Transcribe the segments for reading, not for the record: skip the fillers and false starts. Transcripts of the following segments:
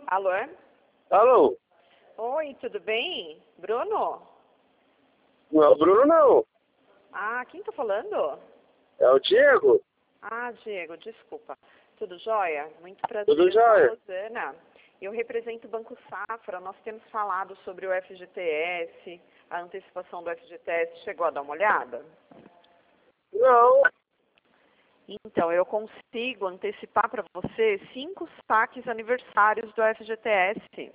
Alô? Alô? Oi, tudo bem? Bruno? Não é o Bruno, não. Ah, quem tá falando? É o Diego. Ah, Diego, desculpa. Tudo jóia? Muito prazer, Tudo eu sou a jóia. Rosana. Eu represento o Banco Safra. Nós temos falado sobre o FGTS, a antecipação do FGTS. Chegou a dar uma olhada? Não. Então, eu consigo antecipar para você 5 saques aniversários do FGTS.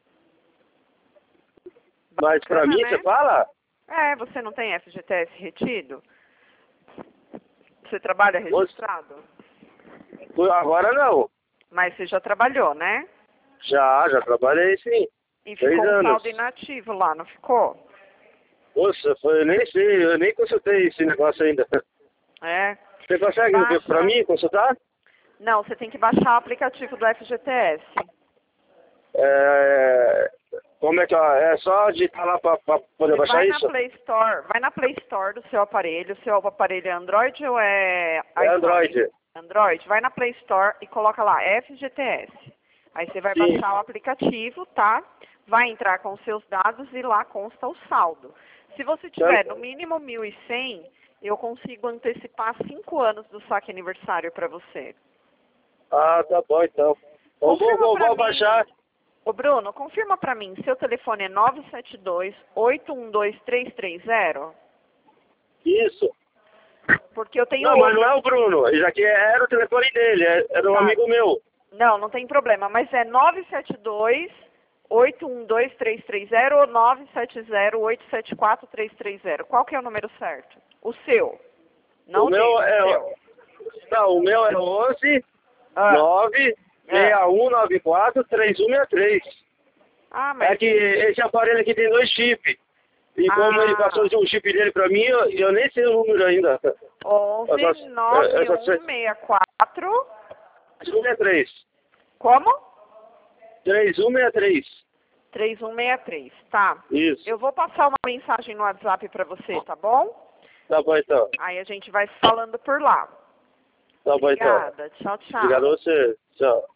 Mas pra Bacana, mim, né? você fala? É, você não tem FGTS retido? Você trabalha registrado? Agora não. Mas você já trabalhou, né? Já trabalhei sim. E 3 ficou um anos. saldo inativo lá, não ficou? Poxa, eu nem sei, eu nem consultei esse negócio ainda. É. Você consegue ver pra mim consultar? Não, você tem que baixar o aplicativo do FGTS. Como é que é só digitar lá pra poder Você baixar vai isso? vai na Play Store do seu aparelho. O seu aparelho é Android ou é É iPhone? Android. Android. Vai na Play Store e coloca lá FGTS. Aí você vai Sim. baixar o aplicativo, tá? Vai entrar com os seus dados e lá consta o saldo. Se você tiver no mínimo 1.100, eu consigo antecipar 5 anos do saque aniversário para você. Ah, tá bom então. Eu vou baixar. Ô Bruno, confirma para mim, seu telefone é 972-812-330? Isso. Porque eu tenho Não, mas outro. não é o Bruno. Isso aqui era o telefone dele, era um Tá. amigo meu. Não, não tem problema, mas é 972-812-330 ou 970-874-330. Qual que é o número certo? O seu. Não O meu dele, o seu. Não, o meu é 11 Ah, 9 6194 3163. mas... É que esse aparelho aqui tem 2 chips. E como ele passou um chip dele pra mim, eu nem sei o número ainda. 11 9164 3163. Como? 3163. 3163, tá. Isso. Eu vou passar uma mensagem no WhatsApp pra você, tá bom? Tá bom então. Aí a gente vai falando por lá. Tá bom então. Obrigada. Tchau, tchau. Obrigado a você. Tchau.